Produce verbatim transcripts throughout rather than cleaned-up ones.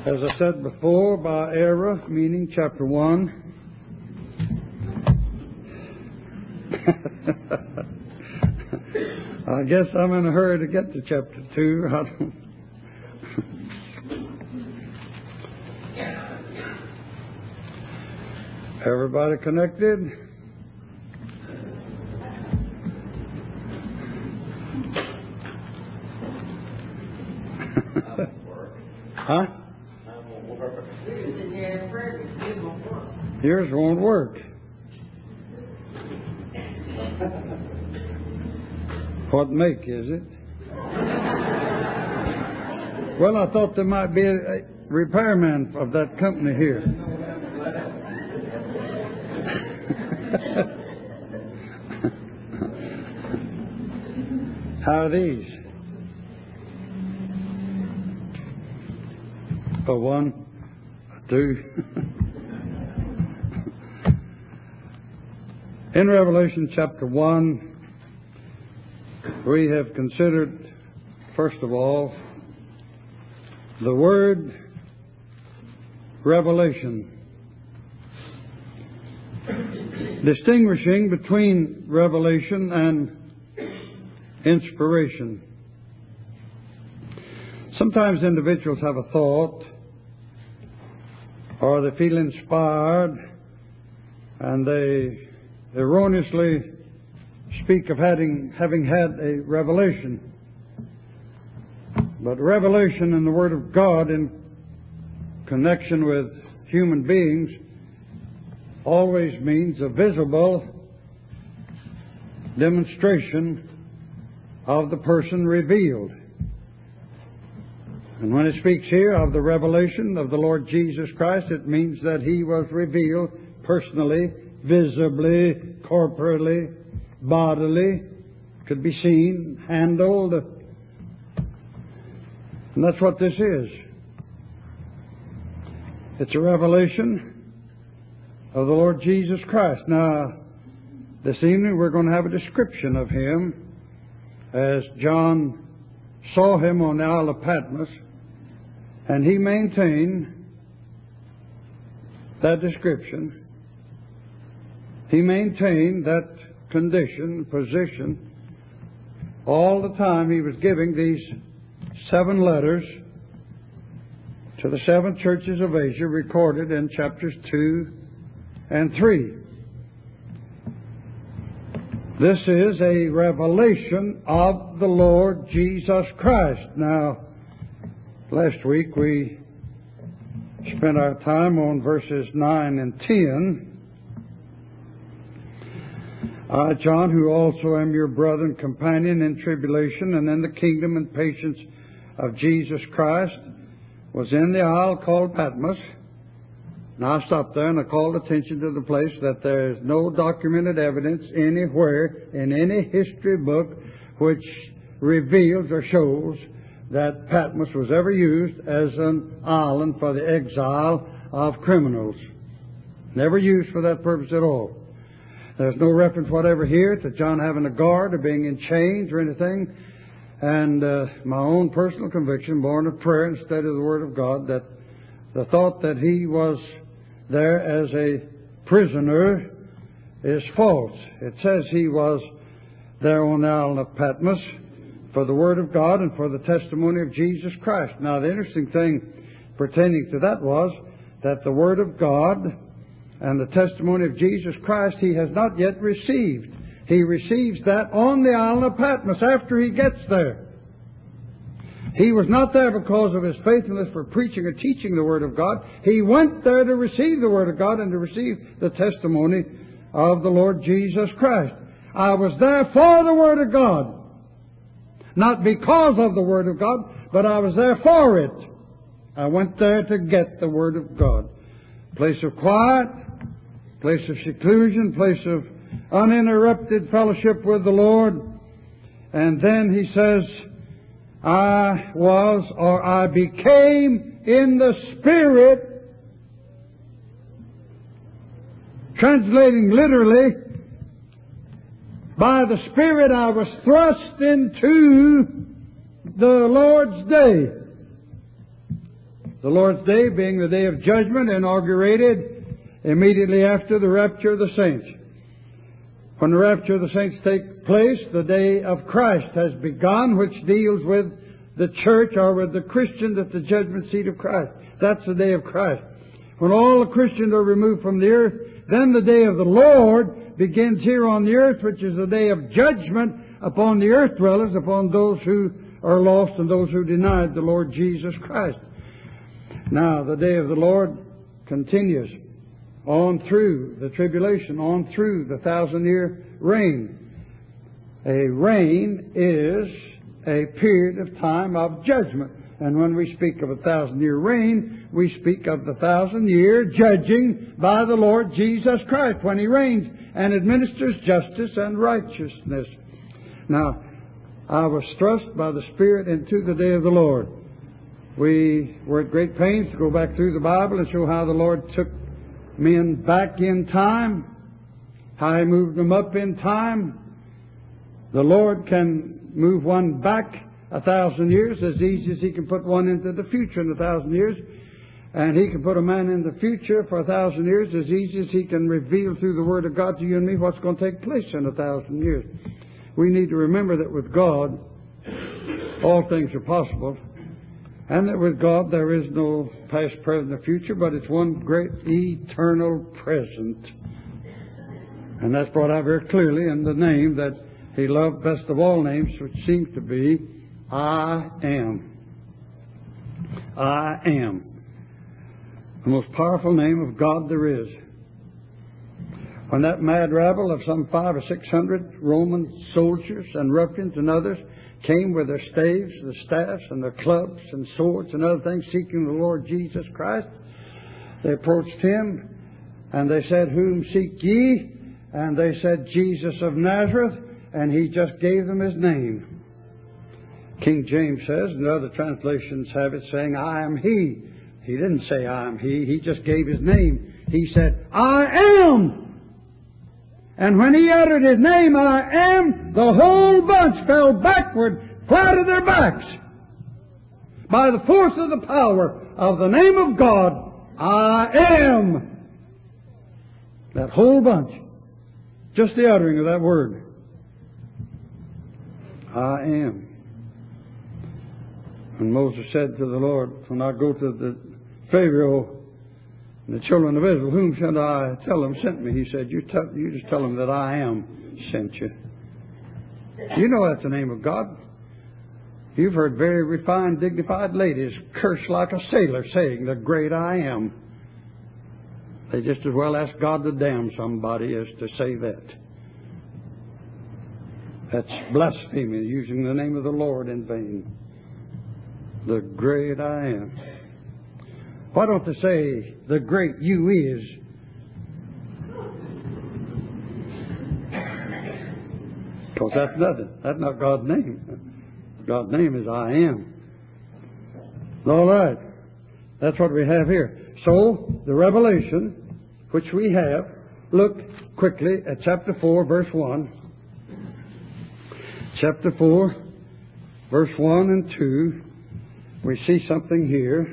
As I said before, by era, meaning chapter one. I guess I'm in a hurry to get to chapter two. I don't... Everybody connected? Huh? Yours won't work. What make is it? Well, I thought there might be a, a repairman of that company here. How are these? A one, a two. In Revelation chapter one, we have considered, first of all, the word revelation, distinguishing between revelation and inspiration. Sometimes individuals have a thought, or they feel inspired, and they erroneously speak of having, having had a revelation. But revelation in the Word of God in connection with human beings always means a visible demonstration of the person revealed. And when it speaks here of the revelation of the Lord Jesus Christ, it means that He was revealed personally, visibly, corporately, bodily, could be seen, handled. And that's what this is. It's a revelation of the Lord Jesus Christ. Now, this evening we're going to have a description of Him as John saw Him on the Isle of Patmos, and he maintained that description. He maintained that condition, position, all the time he was giving these seven letters to the seven churches of Asia, recorded in chapters two and three. This is a revelation of the Lord Jesus Christ. Now, last week we spent our time on verses nine and ten. I, John, who also am your brother and companion in tribulation and in the kingdom and patience of Jesus Christ, was in the isle called Patmos. Now I stopped there and I called attention to the place that there is no documented evidence anywhere in any history book which reveals or shows that Patmos was ever used as an island for the exile of criminals. Never used for that purpose at all. There's no reference whatever here to John having a guard or being in chains or anything. And uh, my own personal conviction, born of prayer and study of the Word of God, that the thought that he was there as a prisoner is false. It says he was there on the island of Patmos for the Word of God and for the testimony of Jesus Christ. Now, the interesting thing pertaining to that was that the Word of God and the testimony of Jesus Christ he has not yet received. He receives that on the island of Patmos after he gets there. He was not there because of his faithfulness for preaching or teaching the Word of God. He went there to receive the Word of God and to receive the testimony of the Lord Jesus Christ. I was there for the Word of God. Not because of the Word of God, but I was there for it. I went there to get the Word of God. Place of quiet, place of seclusion, place of uninterrupted fellowship with the Lord. And then he says, I was, or I became in the Spirit, translating literally, by the Spirit I was thrust into the Lord's day. The Lord's Day being the day of judgment, inaugurated immediately after the rapture of the saints. When the rapture of the saints take place, the day of Christ has begun, which deals with the church or with the Christians at the judgment seat of Christ. That's the day of Christ. When all the Christians are removed from the earth, then the day of the Lord begins here on the earth, which is the day of judgment upon the earth dwellers, upon those who are lost and those who denied the Lord Jesus Christ. Now, the day of the Lord continues on through the tribulation, on through the thousand-year reign. A reign is a period of time of judgment. And when we speak of a thousand-year reign, we speak of the thousand-year judging by the Lord Jesus Christ when He reigns and administers justice and righteousness. Now, I was thrust by the Spirit into the day of the Lord. We were at great pains to go back through the Bible and show how the Lord took men back in time, how He moved them up in time. The Lord can move one back a thousand years as easy as He can put one into the future in a thousand years. And He can put a man in the future for a thousand years as easy as He can reveal through the Word of God to you and me what's going to take place in a thousand years. We need to remember that with God, all things are possible. And that with God there is no past, present, or future, but it's one great eternal present. And that's brought out very clearly in the name that He loved best of all names, which seems to be I Am. I Am. The most powerful name of God there is. When that mad rabble of some five or six hundred Roman soldiers and ruffians and others came with their staves, their staffs, and their clubs and swords and other things seeking the Lord Jesus Christ, they approached Him and they said, "Whom seek ye?" And they said, "Jesus of Nazareth." And He just gave them His name. King James says, and other translations have it saying, "I am He." He didn't say, "I am He." He just gave His name. He said, "I am." And when He uttered His name, "I am," the whole bunch fell backward, flat to their backs. By the force of the power of the name of God, I am. That whole bunch. Just the uttering of that word. I am. And Moses said to the Lord, when I go to the Pharaoh and the children of Israel, "Whom shall I tell them sent me?" He said, you, tell, you just tell them that I am sent you. You know that's the name of God. You've heard very refined, dignified ladies curse like a sailor saying, "The great I am." They just as well ask God to damn somebody as to say that. That's blasphemy, using the name of the Lord in vain. The great I am. Why don't they say, "The great you is"? Because that's nothing. That's not God's name. God's name is I am. All right. That's what we have here. So, the revelation, which we have, look quickly at chapter four, verse one. Chapter four, verse one and two. We see something here.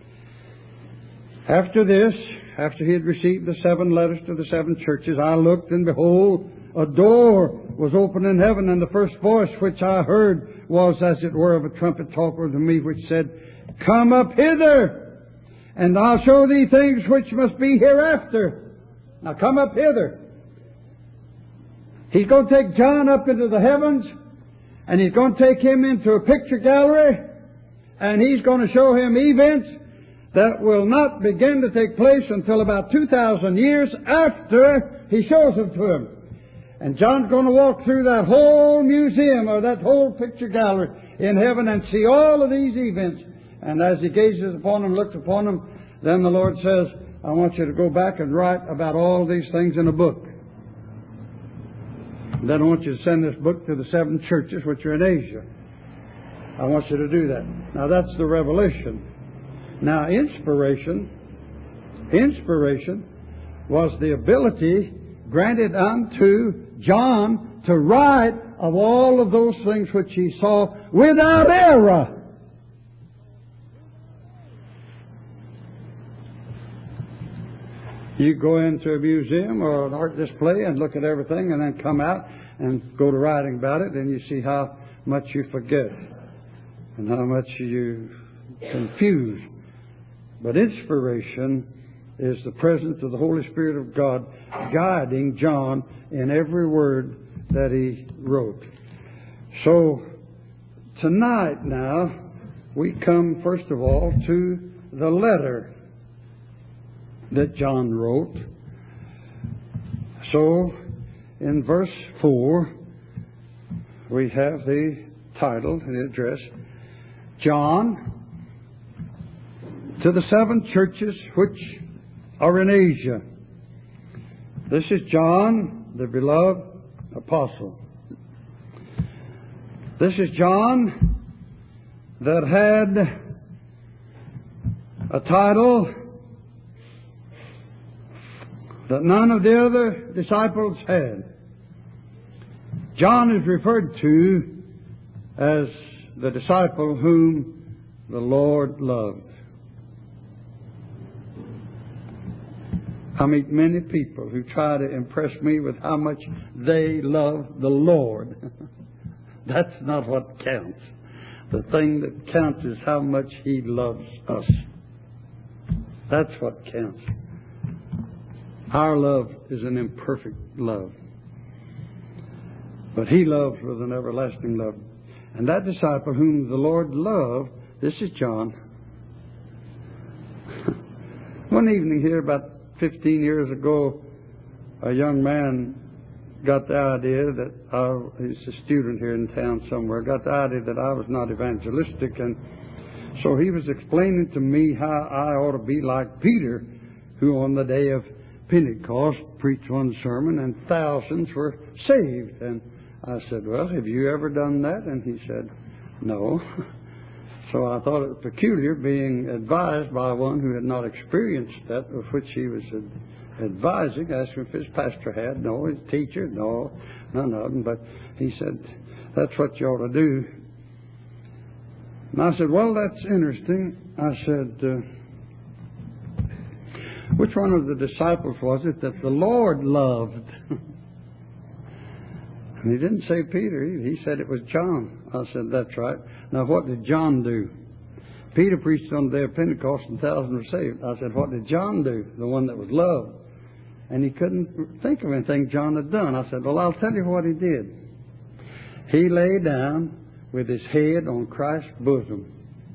After this, after He had received the seven letters to the seven churches, I looked, and behold, a door was opened in heaven, and the first voice which I heard was as it were of a trumpet talker to me, which said, "Come up hither, and I'll show thee things which must be hereafter." Now come up hither. He's going to take John up into the heavens, and He's going to take him into a picture gallery, and He's going to show him events that will not begin to take place until about two thousand years after He shows them to him. And John's going to walk through that whole museum or that whole picture gallery in heaven and see all of these events. And as he gazes upon them, looks upon them, then the Lord says, "I want you to go back and write about all these things in a book. Then I want you to send this book to the seven churches which are in Asia. I want you to do that." Now that's the revelation. Now inspiration, inspiration was the ability granted unto John to write of all of those things which he saw without error. You go into a museum or an art display and look at everything and then come out and go to writing about it, and you see how much you forget and how much you confuse. But inspiration is the presence of the Holy Spirit of God guiding John in every word that he wrote. So tonight now we come first of all to the letter that John wrote. So in verse four we have the title, the address, John, to the seven churches which are in Asia. This is John, the beloved apostle. This is John that had a title that none of the other disciples had. John is referred to as the disciple whom the Lord loved. I meet many people who try to impress me with how much they love the Lord. That's not what counts. The thing that counts is how much He loves us. That's what counts. Our love is an imperfect love. But He loves with an everlasting love. And that disciple whom the Lord loved, this is John. One evening here about fifteen years ago, a young man got the idea that I, he's a student here in town somewhere, got the idea that I was not evangelistic, and so he was explaining to me how I ought to be like Peter, who on the day of Pentecost preached one sermon and thousands were saved. And I said, well, have you ever done that? And he said, no. So I thought it was peculiar being advised by one who had not experienced that of which he was ad- advising. I asked him if his pastor had. No. His teacher? No. None of them. But he said, that's what you ought to do. And I said, well, that's interesting. I said, uh, which one of the disciples was it that the Lord loved? And he didn't say Peter. He said it was John. I said, that's right. Now, what did John do? Peter preached on the day of Pentecost and thousands were saved. I said, what did John do? The one that was loved. And he couldn't think of anything John had done. I said, well, I'll tell you what he did. He lay down with his head on Christ's bosom.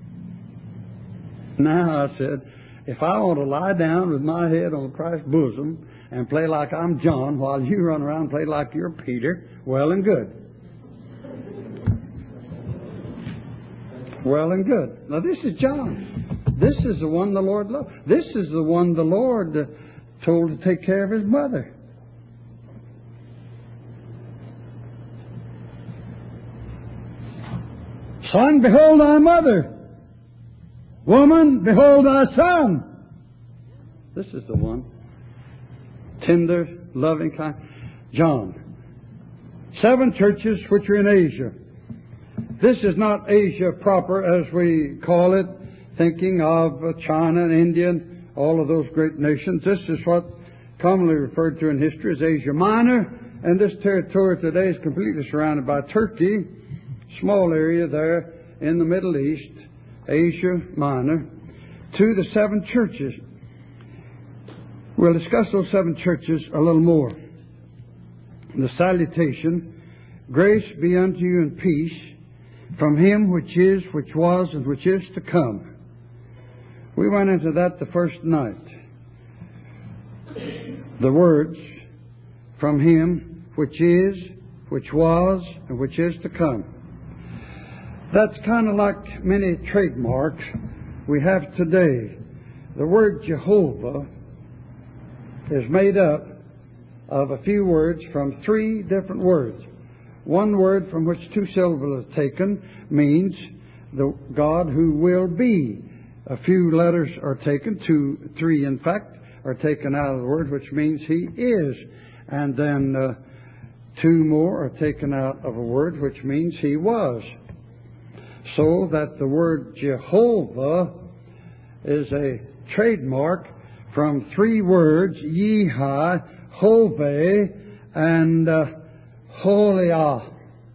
Now, I said, if I want to lie down with my head on Christ's bosom and play like I'm John while you run around and play like you're Peter, well and good. Well and good. Now this is John. This is the one the Lord loved. This is the one the Lord uh, told to take care of his mother. Son, behold thy mother. Woman, behold thy son. This is the one. Tender, loving, kind. John. Seven churches which are in Asia. This is not Asia proper as we call it, thinking of China and India and all of those great nations. This is what commonly referred to in history as Asia Minor, and this territory today is completely surrounded by Turkey, small area there in the Middle East, Asia Minor, to the seven churches. We'll discuss those seven churches a little more. The salutation, grace be unto you and peace from Him which is, which was, and which is to come. We went into that the first night. The words, from Him which is, which was, and which is to come. That's kind of like many trademarks we have today. The word Jehovah is made up of a few words from three different words. One word from which two syllables are taken means the God who will be. A few letters are taken, two, three in fact, are taken out of the word, which means He is. And then uh, two more are taken out of a word, which means He was. So that the word Jehovah is a trademark from three words, Yehi, Hove, and uh, Holiah.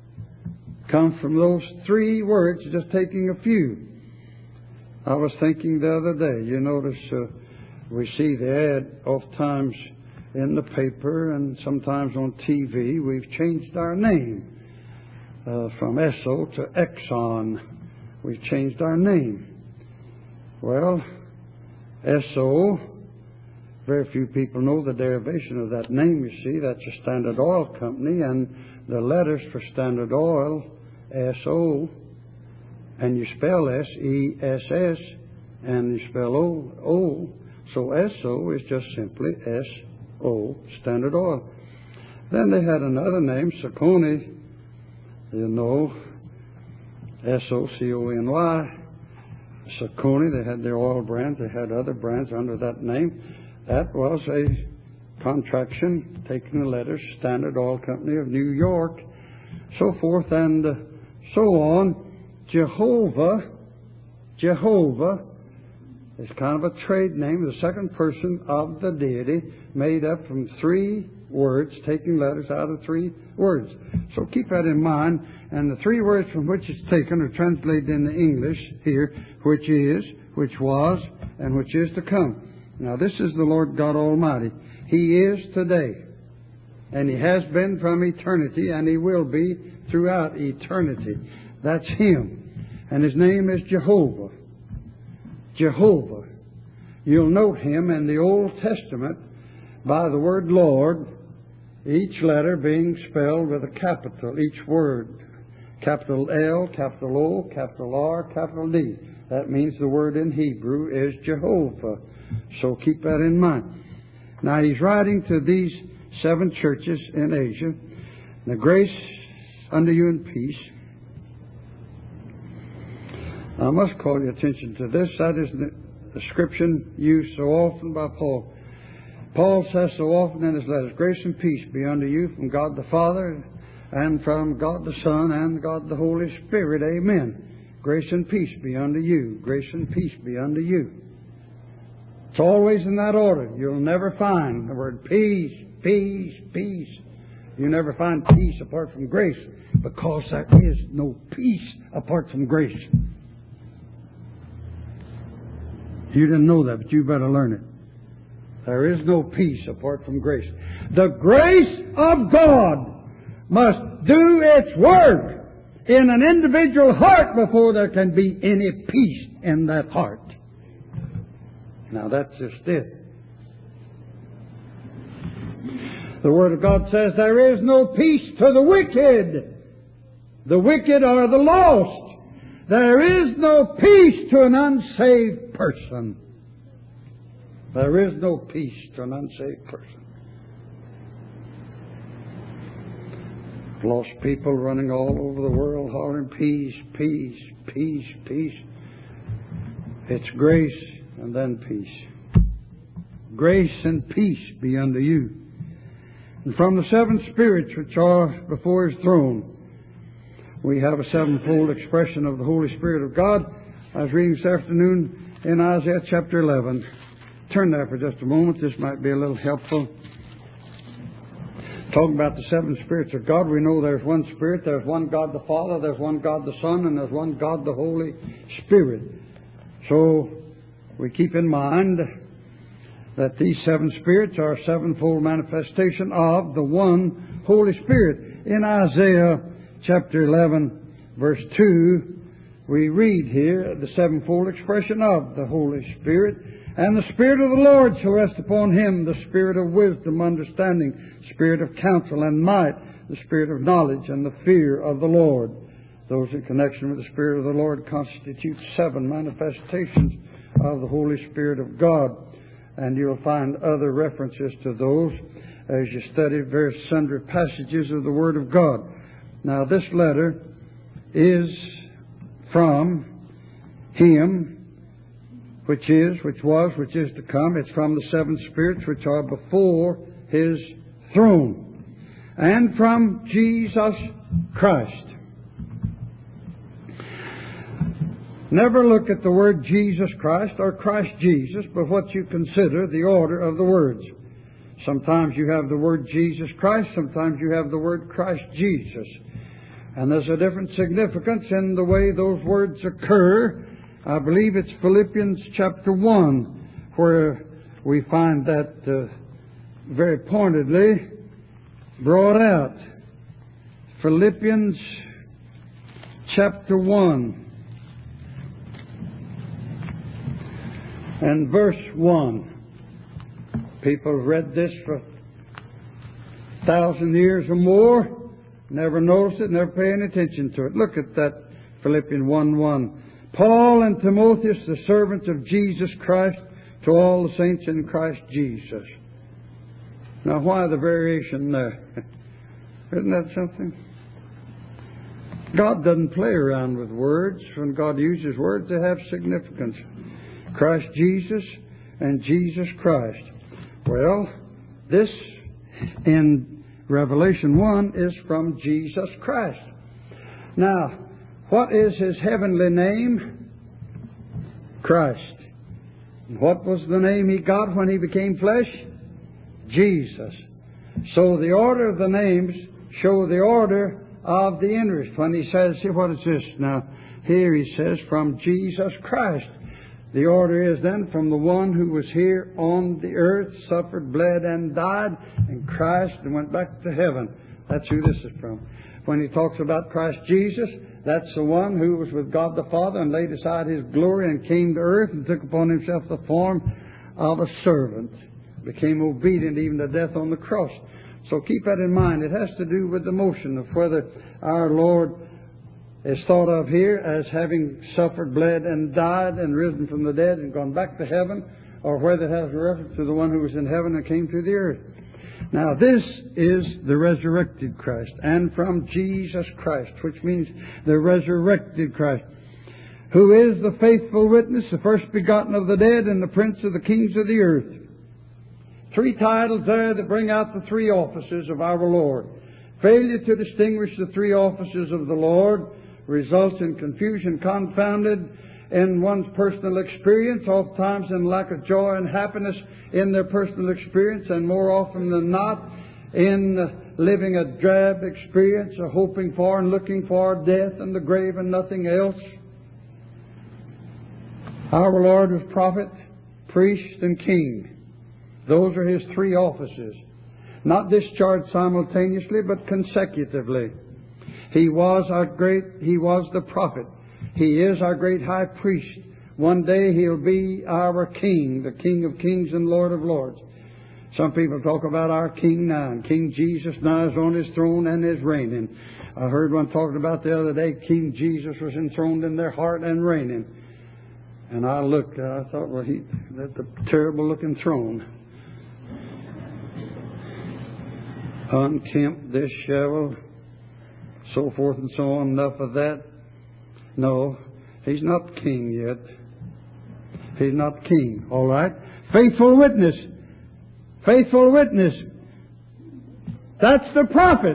Come from those three words, just taking a few. I was thinking the other day, you notice uh, we see the ad oft times in the paper and sometimes on T V. We've changed our name uh, from Esso to Exxon. We've changed our name. Well, Esso, very few people know the derivation of that name, you see. That's a Standard Oil company, and the letters for Standard Oil, S O, and you spell S E S S, and you spell O, O. So S O is just simply S O, Standard Oil. Then they had another name, Saucony, you know, S O C O N Y. Saucony, they had their oil brand, they had other brands under that name. That was a contraction, taking the letters, Standard Oil Company of New York, so forth and uh, so on. Jehovah, Jehovah is kind of a trade name, the second person of the deity, made up from three words, taking letters out of three words. So keep that in mind. And the three words from which it's taken are translated into English here, which is, which was, and which is to come. Now this is the Lord God Almighty. He is today, and He has been from eternity, and He will be throughout eternity. That's Him. And His name is Jehovah. Jehovah. You'll note Him in the Old Testament by the word Lord, each letter being spelled with a capital, each word. Capital L, capital O, capital R, capital D. That means the word in Hebrew is Jehovah. So keep that in mind. Now He's writing to these seven churches in Asia. The grace unto you and peace. I must call your attention to this. That is the description used so often by Paul. Paul says so often in his letters, grace and peace be unto you from God the Father and from God the Son and God the Holy Spirit. Amen. Grace and peace be unto you. Grace and peace be unto you. It's always in that order. You'll never find the word peace, peace, peace. You never find peace apart from grace, because there is no peace apart from grace. You didn't know that, but you better learn it. There is no peace apart from grace. The grace of God must do its work in an individual heart before there can be any peace in that heart. Now that's just it. The Word of God says there is no peace to the wicked. The wicked are the lost. There is no peace to an unsaved person. There is no peace to an unsaved person. Lost people running all over the world hollering peace, peace, peace, peace. It's grace and then peace. Grace and peace be unto you. And from the seven spirits which are before His throne, we have a sevenfold expression of the Holy Spirit of God. I was reading this afternoon in Isaiah chapter eleven. Turn there for just a moment. This might be a little helpful. Talking about the seven spirits of God, we know there's one Spirit, there's one God the Father, there's one God the Son, and there's one God the Holy Spirit. So we keep in mind that these seven spirits are a sevenfold manifestation of the one Holy Spirit. In Isaiah chapter eleven, verse two, we read here the sevenfold expression of the Holy Spirit. And the Spirit of the Lord shall rest upon Him, the Spirit of wisdom, understanding, Spirit of counsel and might, the Spirit of knowledge and the fear of the Lord. Those in connection with the Spirit of the Lord constitute seven manifestations of the Holy Spirit of God. And you'll find other references to those as you study various sundry passages of the Word of God. Now this letter is from Him, which is, which was, which is to come. It's from the seven spirits which are before His throne. And from Jesus Christ. Never look at the word Jesus Christ or Christ Jesus, but what you consider the order of the words. Sometimes you have the word Jesus Christ, sometimes you have the word Christ Jesus. And there's a different significance in the way those words occur. I believe it's Philippians chapter one, where we find that uh, very pointedly brought out. Philippians chapter one and verse one. People have read this for a thousand years or more, never noticed it, never pay any attention to it. Look at that, Philippians one one. Paul and Timotheus, the servants of Jesus Christ, to all the saints in Christ Jesus. Now, why the variation there? Isn't that something? God doesn't play around with words. When God uses words, they have significance. Christ Jesus and Jesus Christ. Well, this in Revelation one is from Jesus Christ. Now, what is His heavenly name? Christ. What was the name He got when He became flesh? Jesus. So the order of the names show the order of the interest. When He says, see, what is this now? Here He says, from Jesus Christ. The order is then from the one who was here on the earth, suffered, bled, and died, and Christ, and went back to heaven. That's who this is from. When He talks about Christ Jesus, that's the one who was with God the Father and laid aside His glory and came to earth and took upon Himself the form of a servant. Became obedient even to death on the cross. So keep that in mind. It has to do with the motion of whether our Lord is thought of here as having suffered, bled, and died, and risen from the dead and gone back to heaven, or whether it has a reference to the one who was in heaven and came to the earth. Now, this is the resurrected Christ, and from Jesus Christ, which means the resurrected Christ, who is the faithful witness, the first begotten of the dead, and the prince of the kings of the earth. Three titles there that bring out the three offices of our Lord. Failure to distinguish the three offices of the Lord results in confusion, confounded in one's personal experience, oftentimes in lack of joy and happiness in their personal experience, and more often than not in living a drab experience, of hoping for and looking for death and the grave and nothing else. Our Lord was prophet, priest, and king. Those are His three offices. Not discharged simultaneously, but consecutively. He was our great, He was the prophet. He is our great high priest. One day He'll be our King, the King of kings and Lord of lords. Some people talk about our King now, and King Jesus now is on His throne and is reigning. I heard one talking about the other day, King Jesus was enthroned in their heart and reigning. And I looked, and I thought, well, he, that's a terrible looking throne. Unkempt, disheveled, so forth and so on. Enough of that. No, He's not king yet. He's not king. All right. Faithful witness. Faithful witness. That's the prophet.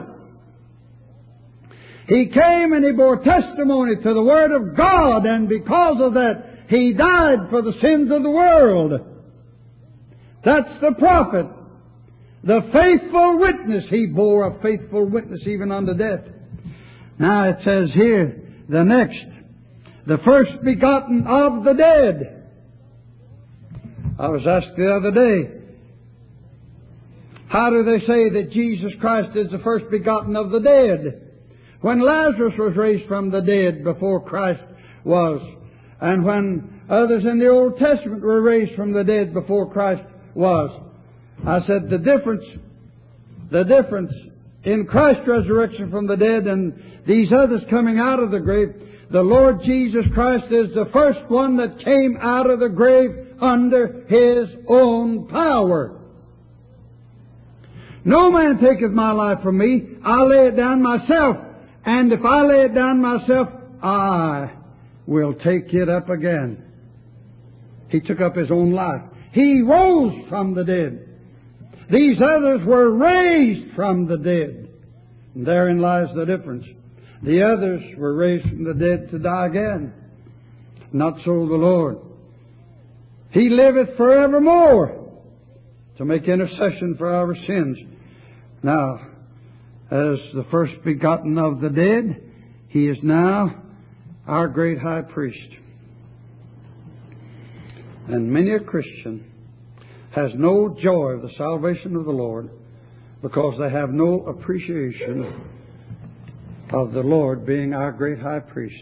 He came and He bore testimony to the Word of God, and because of that, He died for the sins of the world. That's the prophet. The faithful witness. He bore a faithful witness even unto death. Now it says here, the next, the first begotten of the dead. I was asked the other day, how do they say that Jesus Christ is the first begotten of the dead? When Lazarus was raised from the dead before Christ was, and when others in the Old Testament were raised from the dead before Christ was. I said the difference, the difference in Christ's resurrection from the dead and these others coming out of the grave, the Lord Jesus Christ is the first one that came out of the grave under His own power. No man taketh my life from me. I lay it down myself. And if I lay it down myself, I will take it up again. He took up His own life. He rose from the dead. These others were raised from the dead. And therein lies the difference. The others were raised from the dead to die again. Not so the Lord. He liveth forevermore to make intercession for our sins. Now, as the first begotten of the dead, He is now our great high priest. And many a Christian has no joy of the salvation of the Lord because they have no appreciation of the Lord being our great high priest.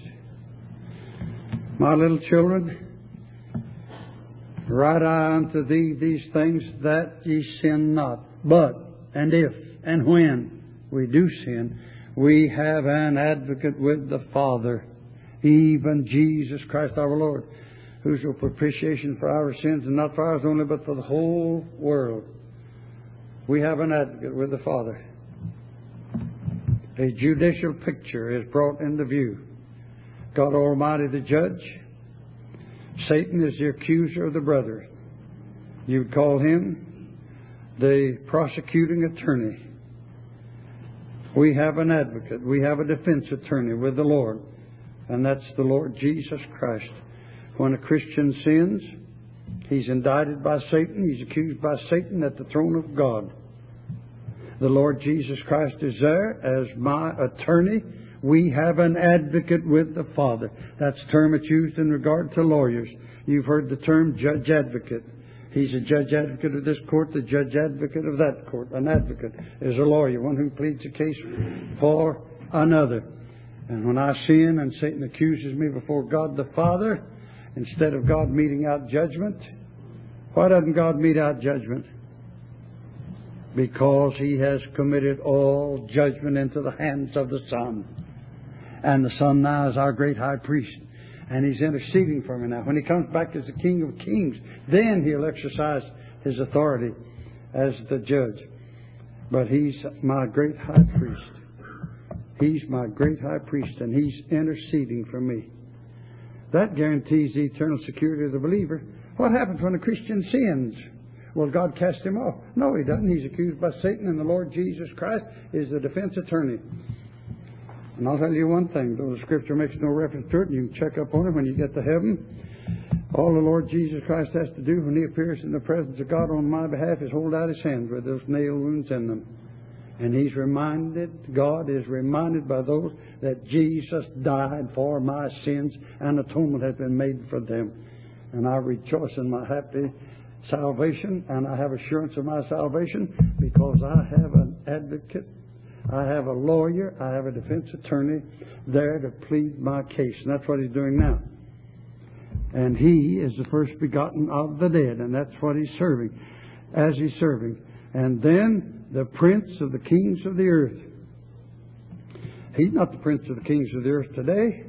My little children, write I unto thee these things that ye sin not. But, and if, and when we do sin, we have an advocate with the Father, even Jesus Christ our Lord, who's a propitiation for our sins, and not for ours only, but for the whole world. We have an advocate with the Father. A judicial picture is brought into view. God Almighty the judge. Satan is the accuser of the brethren. You'd call him the prosecuting attorney. We have an advocate. We have a defense attorney with the Lord. And that's the Lord Jesus Christ. When a Christian sins, he's indicted by Satan. He's accused by Satan at the throne of God. The Lord Jesus Christ is there as my attorney. We have an advocate with the Father. That's the term that's used in regard to lawyers. You've heard the term judge advocate. He's a judge advocate of this court, the judge advocate of that court. An advocate is a lawyer, one who pleads a case for another. And when I sin and Satan accuses me before God the Father, instead of God meting out judgment, why doesn't God mete out judgment? Because He has committed all judgment into the hands of the Son. And the Son now is our great high priest. And He's interceding for me now. When He comes back as the King of Kings, then He'll exercise His authority as the judge. But He's my great high priest. He's my great high priest, and He's interceding for me. That guarantees the eternal security of the believer. What happens when a Christian sins? Will God cast him off? No, He doesn't. He's accused by Satan, and the Lord Jesus Christ is the defense attorney. And I'll tell you one thing, though the Scripture makes no reference to it, and you can check up on it when you get to heaven. All the Lord Jesus Christ has to do when He appears in the presence of God on my behalf is hold out His hands with those nail wounds in them. And He's reminded, God is reminded by those that Jesus died for my sins and atonement has been made for them. And I rejoice in my happy salvation, and I have assurance of my salvation because I have an advocate, I have a lawyer, I have a defense attorney there to plead my case. And that's what He's doing now. And He is the first begotten of the dead, and that's what He's serving, as He's serving. And then the Prince of the kings of the earth. He's not the Prince of the kings of the earth today.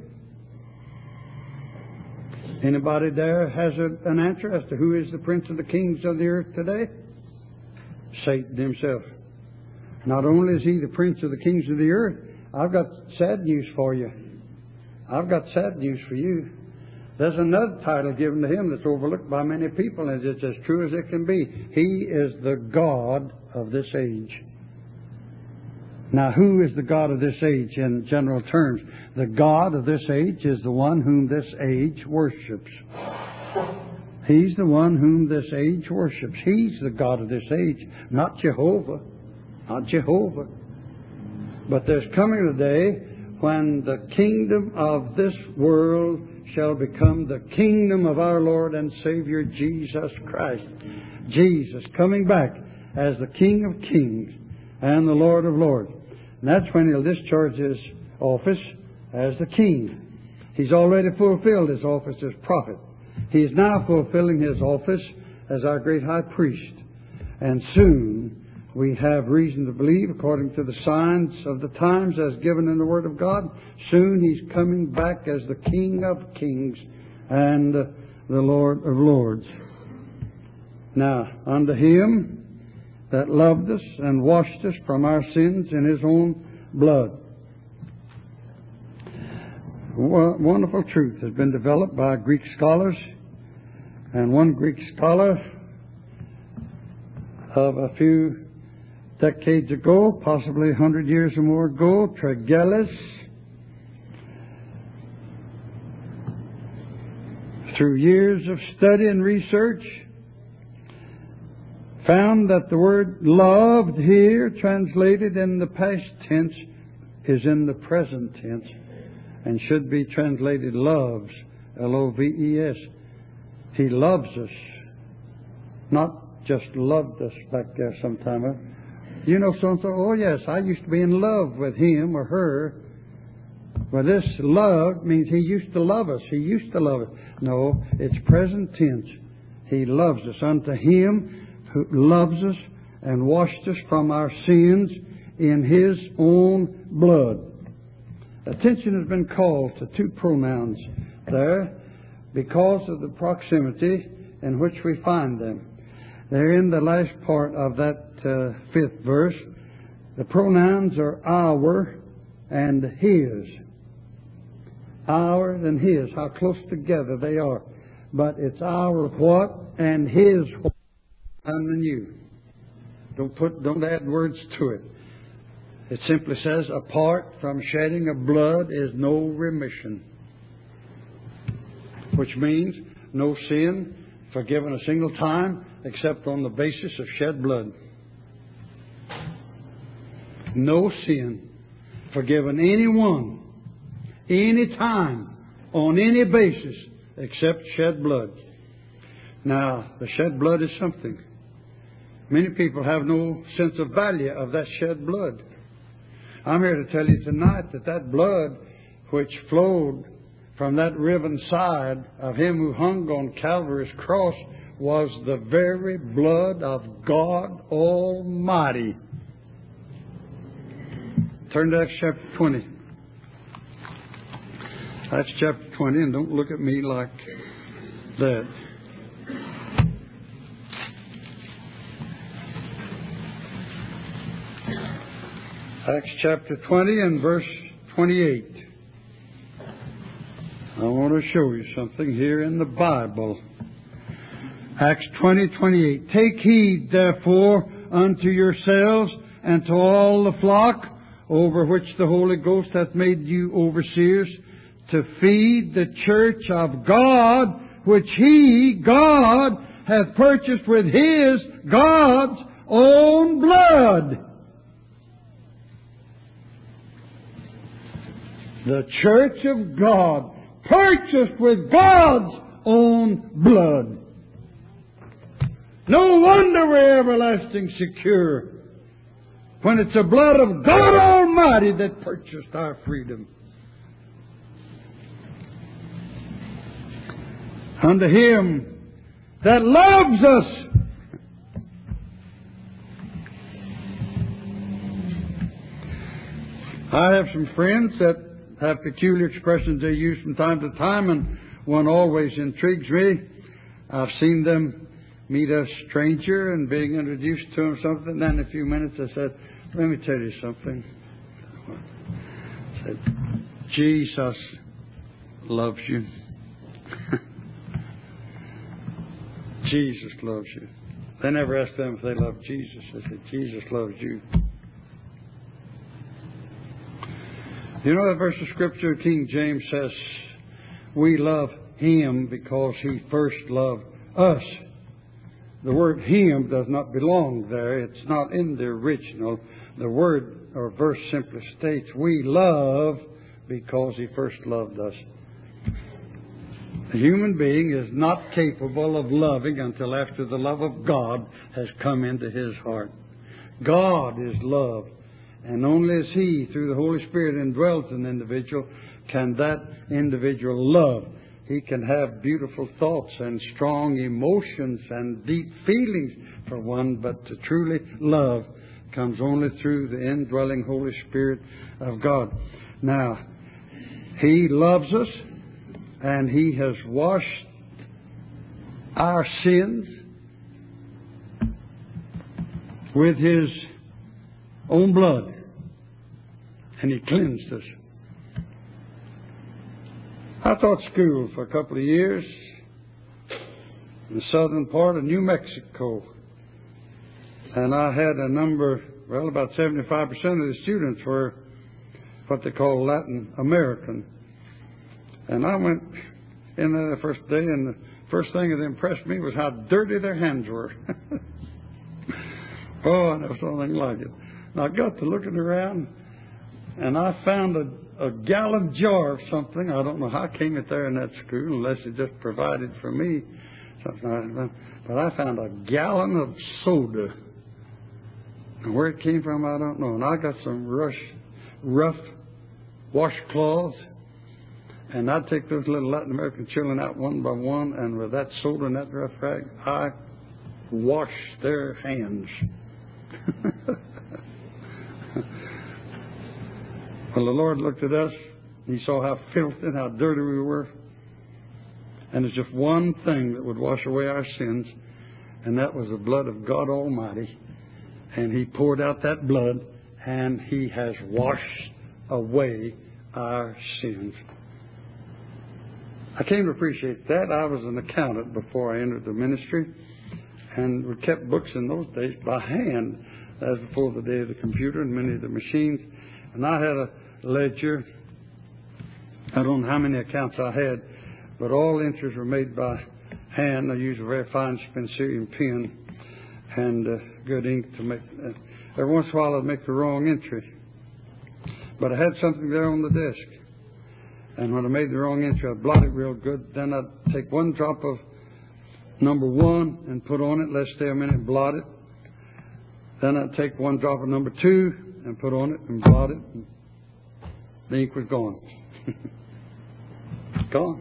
Anybody there has a, an answer as to who is the Prince of the kings of the earth today? Satan himself. Not only is he the Prince of the kings of the earth, I've got sad news for you. I've got sad news for you. There's another title given to him that's overlooked by many people, and it's as true as it can be. He is the God of this age. Now, who is the God of this age in general terms? The God of this age is the one whom this age worships. He's the one whom this age worships. He's the God of this age, not Jehovah. Not Jehovah. But there's coming a day when the kingdom of this world shall become the kingdom of our Lord and Savior Jesus Christ. Jesus coming back as the King of kings and the Lord of lords. And that's when He'll discharge His office as the King. He's already fulfilled His office as prophet. He is now fulfilling His office as our great high priest. And soon we have reason to believe, according to the signs of the times as given in the Word of God, soon He's coming back as the King of kings and the Lord of lords. Now, unto Him that loved us and washed us from our sins in His own blood. W- wonderful truth has been developed by Greek scholars, and one Greek scholar of a few decades ago, possibly a hundred years or more ago, Tregelles, through years of study and research, found that the word loved here, translated in the past tense, is in the present tense and should be translated loves, L O V E S. He loves us, not just loved us back there sometime. You know so-and-so, oh yes, I used to be in love with him or her. Well, this love means he used to love us. He used to love us. No, it's present tense. He loves us. Unto him who loves us and washed us from our sins in his own blood. Attention has been called to two pronouns there because of the proximity in which we find them. They're in the last part of that uh, fifth verse. The pronouns are our and his. Ours and his, how close together they are. But it's our what and his what and you. Don't put, don't add words to it. It simply says, apart from shedding of blood is no remission. Which means no sin forgiven a single time except on the basis of shed blood. No sin forgiven anyone, any time, on any basis except shed blood. Now, the shed blood is something. Many people have no sense of value of that shed blood. I'm here to tell you tonight that that blood which flowed from that riven side of Him who hung on Calvary's cross was the very blood of God Almighty. Turn to Acts chapter twenty. Acts chapter twenty, and don't look at me like that. Acts chapter twenty and verse twenty-eight. I want to show you something here in the Bible. Acts twenty, twenty-eight. Take heed, therefore, unto yourselves and to all the flock over which the Holy Ghost hath made you overseers, to feed the church of God, which He, God, hath purchased with His, God's own blood. The church of God, purchased with God's own blood. No wonder we're everlasting secure, when it's the blood of God Almighty that purchased our freedom. Unto Him that loves us. I have some friends that have peculiar expressions they use from time to time, and one always intrigues me. I've seen them meet a stranger and being introduced to him something, and then in a few minutes I said, let me tell you something. I said, Jesus loves you. Jesus loves you. They never asked them if they love Jesus. They said, Jesus loves you. You know that verse of Scripture, King James says, we love Him because He first loved us. The word Him does not belong there. It's not in the original. The word or verse simply states, we love because He first loved us. A human being is not capable of loving until after the love of God has come into his heart. God is love. And only as He, through the Holy Spirit, indwells an individual, can that individual love. He can have beautiful thoughts and strong emotions and deep feelings for one, but to truly love comes only through the indwelling Holy Spirit of God. Now, He loves us, and He has washed our sins with His own blood. And He cleansed us. I taught school for a couple of years in the southern part of New Mexico. And I had a number, well, about seventy-five percent of the students were what they call Latin American. And I went in there the first day, and the first thing that impressed me was how dirty their hands were. Oh, I never saw anything like it. And I got to looking around, and I found a, a gallon jar of something. I don't know how I came it there in that school, unless it just provided for me something. But I found a gallon of soda. And where it came from, I don't know. And I got some rush, rough washcloths. And I'd take those little Latin American children out one by one, and with that soda and that rough rag, I washed their hands. Well, the Lord looked at us. He saw how filthy and how dirty we were. And there's just one thing that would wash away our sins, and that was the blood of God Almighty. And He poured out that blood, and He has washed away our sins. I came to appreciate that. I was an accountant before I entered the ministry, and we kept books in those days by hand. That was before the day of the computer and many of the machines. And I had a ledger. I don't know how many accounts I had, but all entries were made by hand. I used a very fine Spencerian pen and uh, good ink to make. Uh, every once in a while I'd make the wrong entry. But I had something there on the desk. And when I made the wrong entry, I'd blot it real good. Then I'd take one drop of number one and put on it, let it stay a minute and blot it. Then I'd take one drop of number two and put on it and blot it. And the ink was gone. Gone.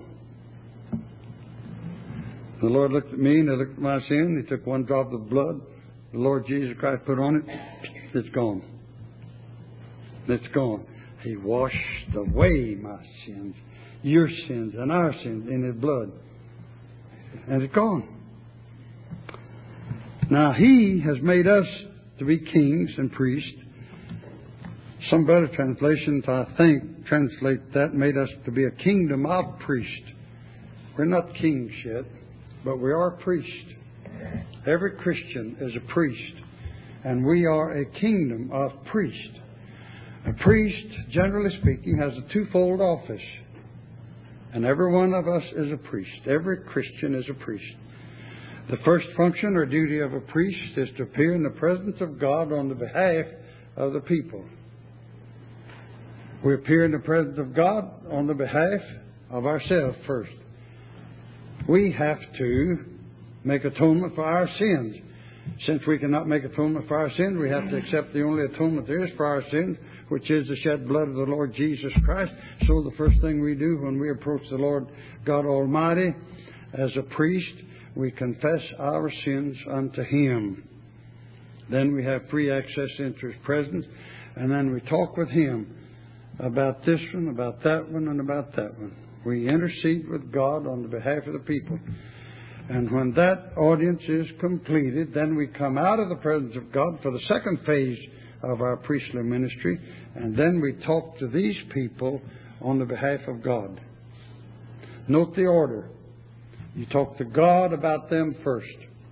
The Lord looked at me and He looked at my sin. He took one drop of blood. The Lord Jesus Christ put on it. It's gone. It's gone. He washed away my sins, your sins and our sins in His blood. And it's gone. Now He has made us to be kings and priests. Some better translations, I think, translate that, made us to be a kingdom of priests. We're not kings yet, but we are priests. Every Christian is a priest, and we are a kingdom of priests. A priest, generally speaking, has a twofold office. And every one of us is a priest. Every Christian is a priest. The first function or duty of a priest is to appear in the presence of God on the behalf of the people. We appear in the presence of God on the behalf of ourselves first. We have to make atonement for our sins. Since we cannot make atonement for our sins, we have to accept the only atonement there is for our sins, which is the shed blood of the Lord Jesus Christ. So the first thing we do when we approach the Lord God Almighty as a priest, we confess our sins unto Him. Then we have free access into His presence, and then we talk with Him about this one, about that one, and about that one. We intercede with God on the behalf of the people. And when that audience is completed, then we come out of the presence of God for the second phase of our priestly ministry, and then we talk to these people on the behalf of God. Note the order. You talk to God about them first.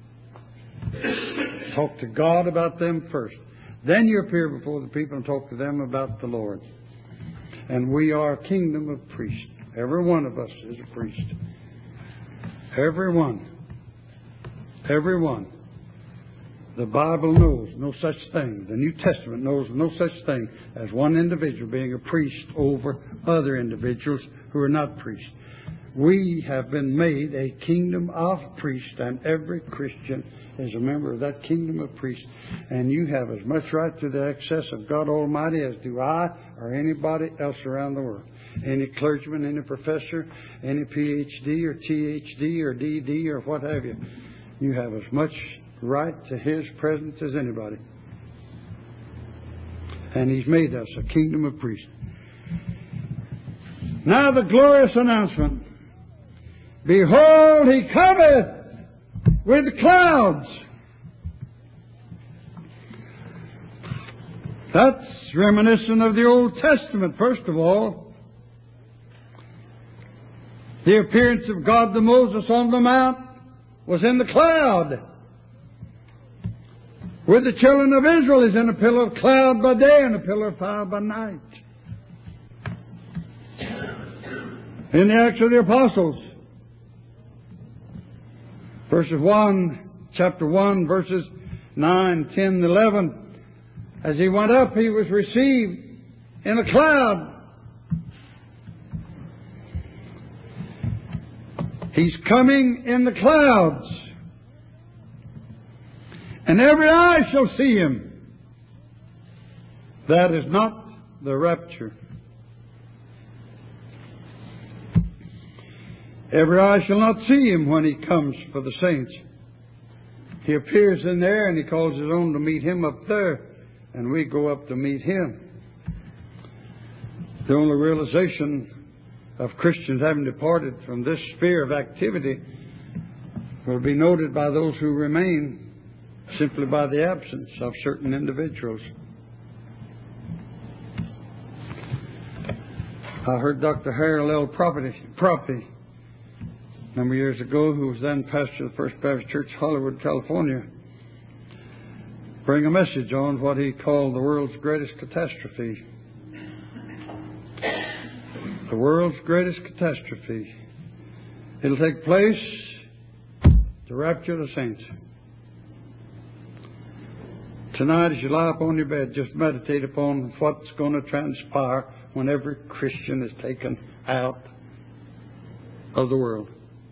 Talk to God about them first. Then you appear before the people and talk to them about the Lord. And we are a kingdom of priests. Every one of us is a priest. Every one. Every one. The Bible knows no such thing. The New Testament knows no such thing as one individual being a priest over other individuals who are not priests. We have been made a kingdom of priests, and every Christian is a member of that kingdom of priests. And you have as much right to the access of God Almighty as do I or anybody else around the world. Any clergyman, any professor, any P H D or T H D or D D or what have you. You have as much right to His presence as anybody. And He's made us a kingdom of priests. Now the glorious announcement. Behold, He cometh with the clouds. That's reminiscent of the Old Testament, first of all. The appearance of God to Moses on the mount was in the cloud. With the children of Israel, He's in a pillar of cloud by day and a pillar of fire by night. In the Acts of the Apostles, Verses one, chapter one, verses nine, ten, and eleven. As he went up, he was received in a cloud. He's coming in the clouds. And every eye shall see him. That is not the rapture. Every eye shall not see him when he comes for the saints. He appears in there and he calls his own to meet him up there. And we go up to meet him. The only realization of Christians having departed from this sphere of activity will be noted by those who remain simply by the absence of certain individuals. I heard Doctor Harold L. Propty, Propty a number of years ago, who was then pastor of the First Baptist Church, Hollywood, California, bring a message on what he called the world's greatest catastrophe. The world's greatest catastrophe. It'll take place to rapture the saints. Tonight, as you lie upon your bed, just meditate upon what's going to transpire when every Christian is taken out of the world.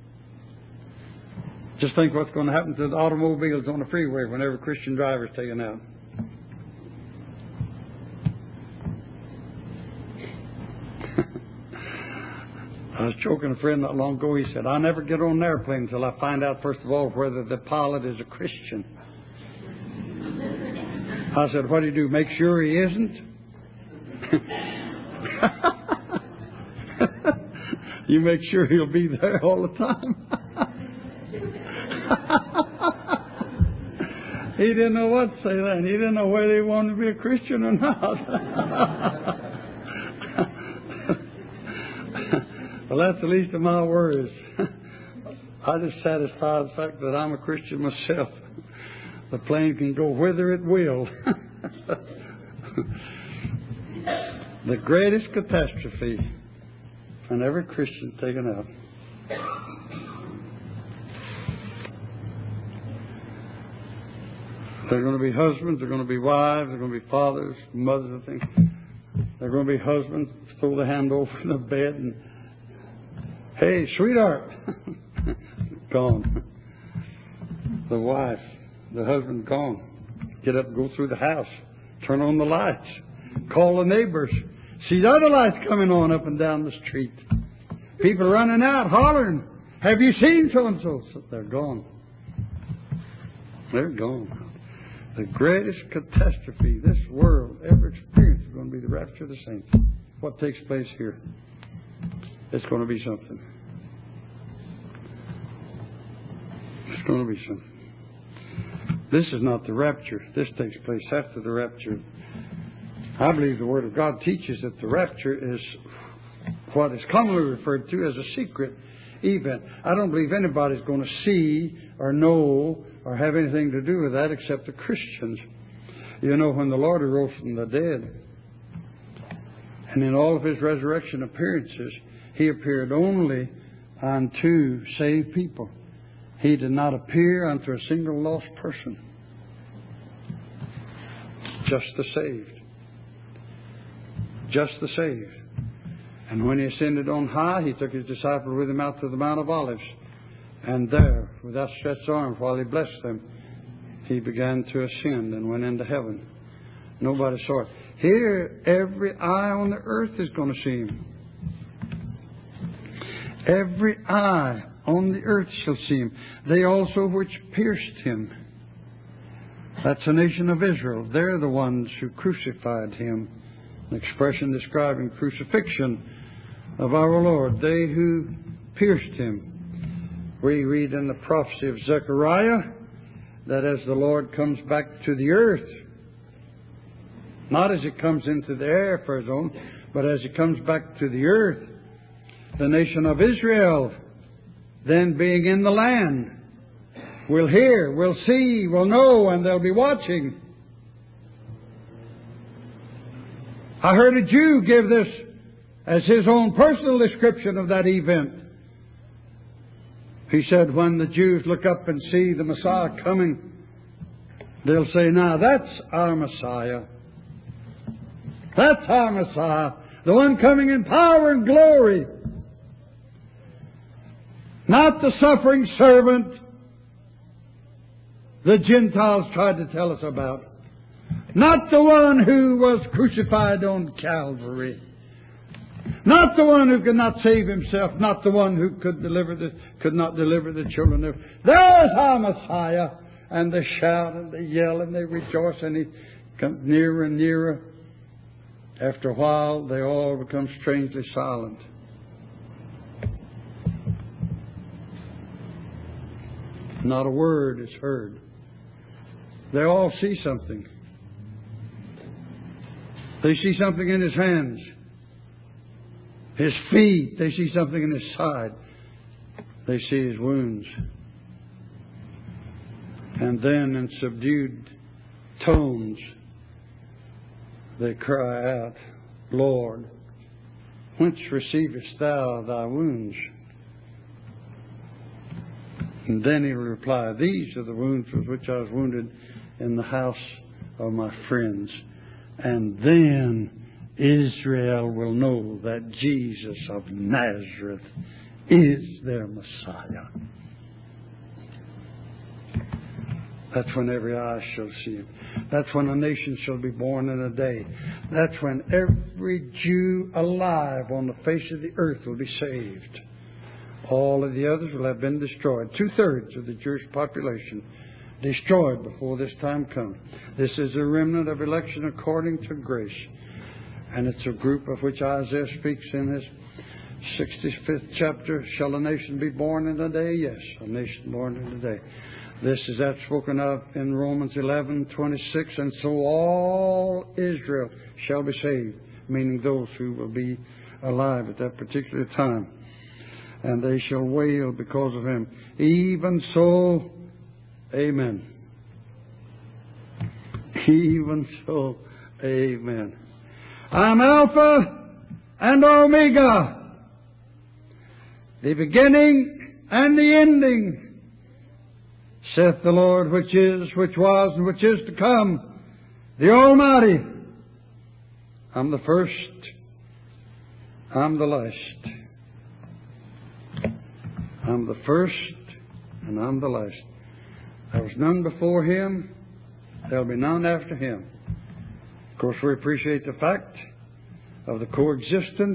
Just think what's going to happen to the automobiles on the freeway when every Christian driver is taken out. I was joking a friend not long ago. He said, I never get on an airplane until I find out, first of all, whether the pilot is a Christian. I said, what do you do? Make sure he isn't? You make sure he'll be there all the time. He didn't know what to say then. He didn't know whether he wanted to be a Christian or not. Well, that's the least of my worries. I just satisfy the fact that I'm a Christian myself. The plane can go whither it will. The greatest catastrophe, and every Christian taken out. They're going to be husbands, they're going to be wives, they're going to be fathers, mothers, I think. They're going to be husbands, throw the hand over the bed and, hey, sweetheart, gone. The wife, the husband, gone. Get up and go through the house, turn on the lights, call the neighbors, see the other lights coming on up and down the street. People running out, hollering, have you seen so-and-so? So they're gone. They're gone. The greatest catastrophe this world ever experienced is going to be the rapture of the saints. What takes place here? It's going to be something. It's going to be something. This is not the rapture. This takes place after the rapture. I believe the Word of God teaches that the rapture is what is commonly referred to as a secret event. I don't believe anybody's going to see or know or have anything to do with that except the Christians. You know, when the Lord arose from the dead, and in all of His resurrection appearances, He appeared only unto saved people. He did not appear unto a single lost person. Just the saved. Just the saved. And when He ascended on high, He took His disciples with Him out to the Mount of Olives. And there, with outstretched arms, while He blessed them, He began to ascend and went into heaven. Nobody saw it. Here, every eye on the earth is going to see Him. Every eye on the earth shall see Him. They also which pierced Him. That's the nation of Israel. They're the ones who crucified Him. An expression describing crucifixion of our Lord. They who pierced Him. We read in the prophecy of Zechariah that as the Lord comes back to the earth, not as He comes into the air for His own, but as He comes back to the earth, the nation of Israel, then being in the land, will hear, will see, will know, and they'll be watching. I heard a Jew give this as his own personal description of that event. He said, when the Jews look up and see the Messiah coming, they'll say, now that's our Messiah. That's our Messiah. The one coming in power and glory. Not the suffering servant the Gentiles tried to tell us about. Not the one who was crucified on Calvary. Not the one who could not save himself. Not the one who could deliver the, could not deliver the children of... There's our Messiah. And they shout and they yell and they rejoice, and he comes nearer and nearer. After a while, they all become strangely silent. Not a word is heard. They all see something. They see something in his hands, his feet. They see something in his side. They see his wounds. And then in subdued tones, they cry out, Lord, whence receivest thou thy wounds? And then he will reply, these are the wounds with which I was wounded in the house of my friends. And then Israel will know that Jesus of Nazareth is their Messiah. That's when every eye shall see him. That's when a nation shall be born in a day. That's when every Jew alive on the face of the earth will be saved. All of the others will have been destroyed. Two-thirds of the Jewish population destroyed before this time comes. This is a remnant of election according to grace. And it's a group of which Isaiah speaks in his sixty-fifth chapter. Shall a nation be born in a day? Yes, a nation born in a day. This is that spoken of in Romans eleven twenty-six. And so all Israel shall be saved, meaning those who will be alive at that particular time. And they shall wail because of him. Even so, amen. Even so, amen. I'm Alpha and Omega, the beginning and the ending, saith the Lord, which is, which was, and which is to come, the Almighty. I'm the first, I'm the last. I'm the first, and I'm the last. There was none before him, there'll be none after him. Of course, we appreciate the fact of the coexistence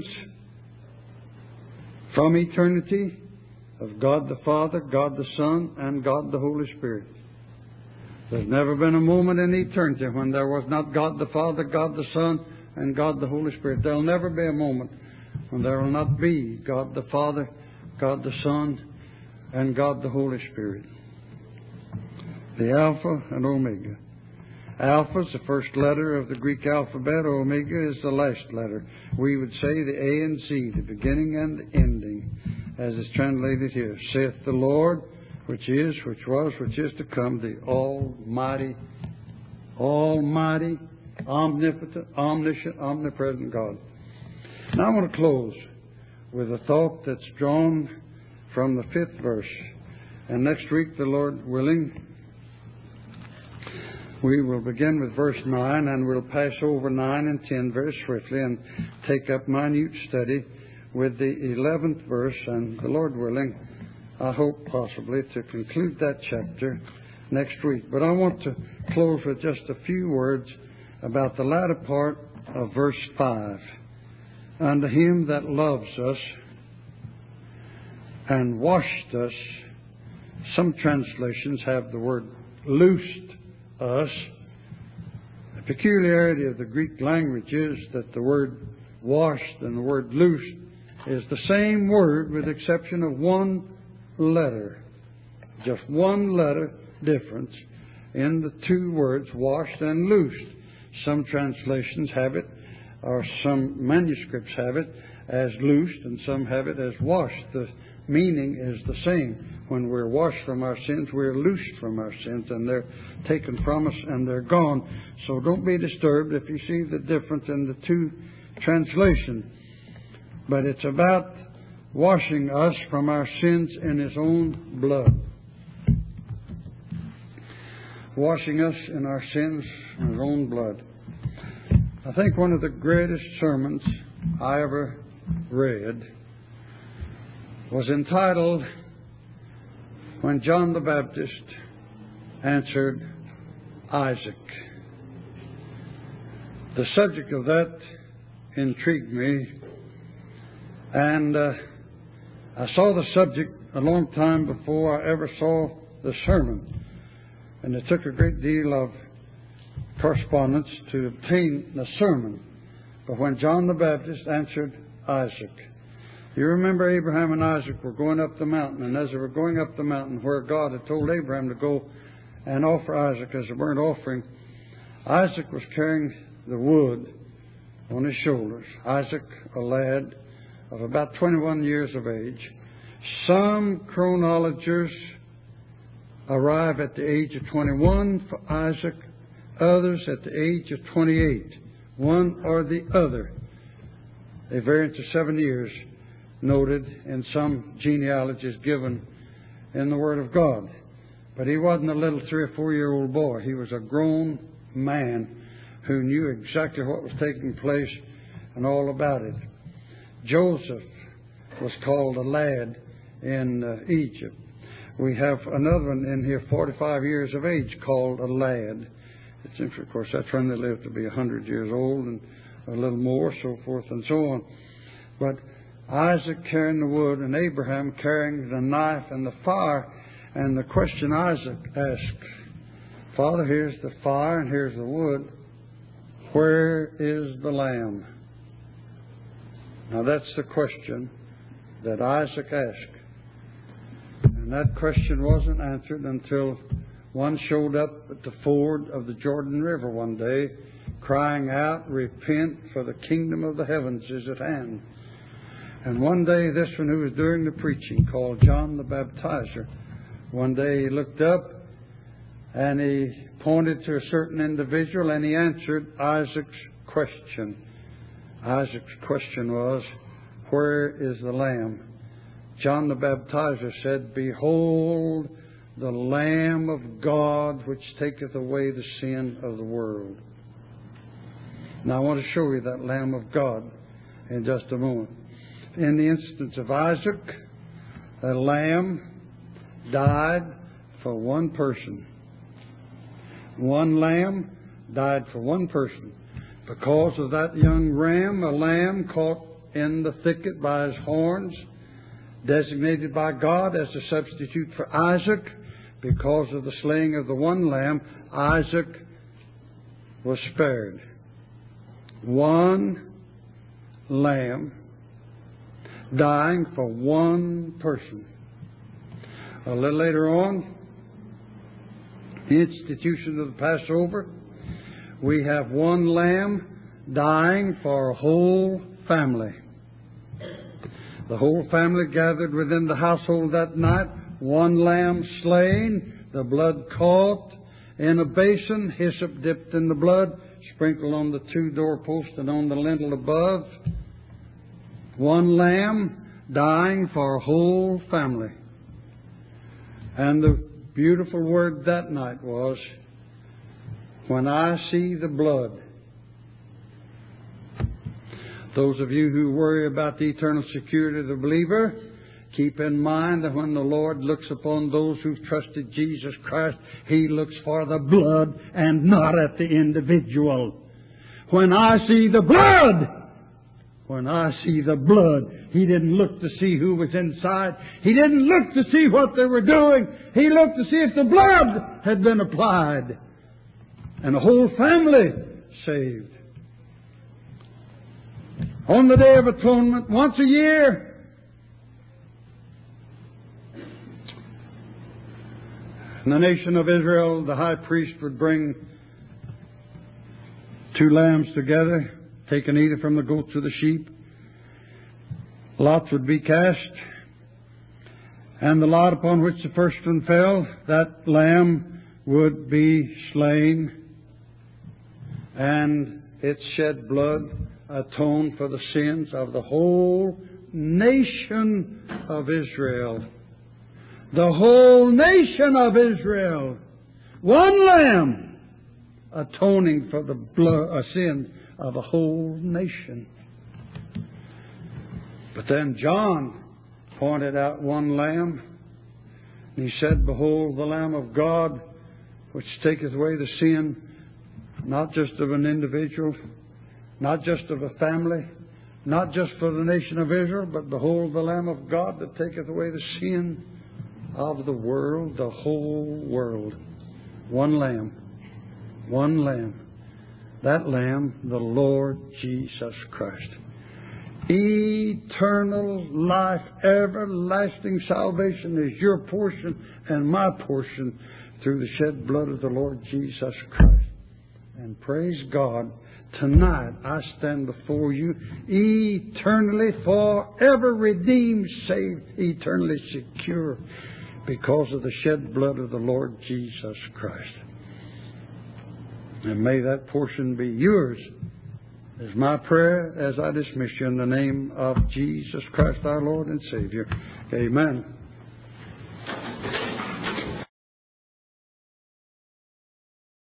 from eternity of God the Father, God the Son, and God the Holy Spirit. There's never been a moment in eternity when there was not God the Father, God the Son, and God the Holy Spirit. There'll never be a moment when there will not be God the Father, God the Son, and God the Holy Spirit. The Alpha and Omega. Alpha is the first letter of the Greek alphabet. Omega is the last letter. We would say the A and Z, the beginning and the ending, as is translated here. Saith the Lord, which is, which was, which is to come, the Almighty, Almighty, omnipotent, omniscient, omnipresent God. Now I want to close with a thought that's drawn from the fifth verse. And next week, the Lord willing, we will begin with verse nine, and we'll pass over nine and ten very swiftly and take up minute study with the eleventh verse, and the Lord willing, I hope possibly to conclude that chapter next week. But I want to close with just a few words about the latter part of verse five. Unto him that loves us and washed us. Some translations have the word loosed us. The peculiarity of the Greek language is that the word washed and the word loosed is the same word with the exception of one letter. Just one letter difference in the two words washed and loosed. Some translations have it, or some manuscripts have it as loosed, and some have it as washed. The meaning is the same. When we're washed from our sins, we're loosed from our sins, and they're taken from us and they're gone. So don't be disturbed if you see the difference in the two translations. But it's about washing us from our sins in His own blood. Washing us in our sins in His own blood. I think one of the greatest sermons I ever read was entitled, When John the Baptist Answered Isaac. The subject of that intrigued me, and uh, I saw the subject a long time before I ever saw the sermon. And it took a great deal of correspondence to obtain the sermon. But when John the Baptist answered Isaac, you remember Abraham and Isaac were going up the mountain, and as they were going up the mountain where God had told Abraham to go and offer Isaac as a burnt offering, Isaac was carrying the wood on his shoulders. Isaac, a lad of about twenty-one years of age. Some chronologers arrive at the age of twenty-one for Isaac, others at the age of twenty-eight. One or the other. A variance of seven years noted in some genealogies given in the Word of God. But he wasn't a little three or four year old boy. He was a grown man who knew exactly what was taking place and all about it. Joseph was called a lad in uh, Egypt. We have another one in here, forty-five years of age, called a lad. It's, of course, that's when they lived to be one hundred years old and a little more, so forth and so on. But Isaac carrying the wood and Abraham carrying the knife and the fire. And the question Isaac asked, Father, here's the fire and here's the wood. Where is the lamb? Now that's the question that Isaac asked. And that question wasn't answered until one showed up at the ford of the Jordan River one day, crying out, repent, for the kingdom of the heavens is at hand. And one day this one who was doing the preaching, called John the Baptizer, one day he looked up and he pointed to a certain individual and he answered Isaac's question. Isaac's question was, where is the Lamb? John the Baptizer said, behold the Lamb of God which taketh away the sin of the world. Now I want to show you that Lamb of God in just a moment. In the instance of Isaac, a lamb died for one person. One lamb died for one person. Because of that young ram, a lamb caught in the thicket by his horns, designated by God as a substitute for Isaac, because of the slaying of the one lamb, Isaac was spared. One lamb dying for one person. A little later on, the institution of the Passover, we have one lamb dying for a whole family. The whole family gathered within the household that night, one lamb slain, the blood caught in a basin, hyssop dipped in the blood, sprinkled on the two doorposts and on the lintel above. One lamb dying for a whole family. And the beautiful word that night was, when I see the blood. Those of you who worry about the eternal security of the believer, keep in mind that when the Lord looks upon those who've trusted Jesus Christ, He looks for the blood and not at the individual. When I see the blood, when I see the blood, He didn't look to see who was inside. He didn't look to see what they were doing. He looked to see if the blood had been applied. And the whole family saved. On the Day of Atonement, once a year, in the nation of Israel, the high priest would bring two lambs together, taken either from the goats or the sheep. Lots would be cast, and the lot upon which the first one fell, that lamb would be slain, and its shed blood atoned for the sins of the whole nation of Israel. The whole nation of Israel. One lamb atoning for the blood, uh, sin of the whole nation. But then John pointed out one lamb. And he said, Behold, the Lamb of God, which taketh away the sin, not just of an individual, not just of a family, not just for the nation of Israel, but behold, the Lamb of God that taketh away the sin of the world, the whole world. One lamb. One lamb. That lamb, the Lord Jesus Christ. Eternal life, everlasting salvation is your portion and my portion through the shed blood of the Lord Jesus Christ. And praise God, tonight I stand before you eternally, forever redeemed, saved, eternally secure because of the shed blood of the Lord Jesus Christ. And may that portion be yours, is my prayer as I dismiss you in the name of Jesus Christ, our Lord and Savior. Amen.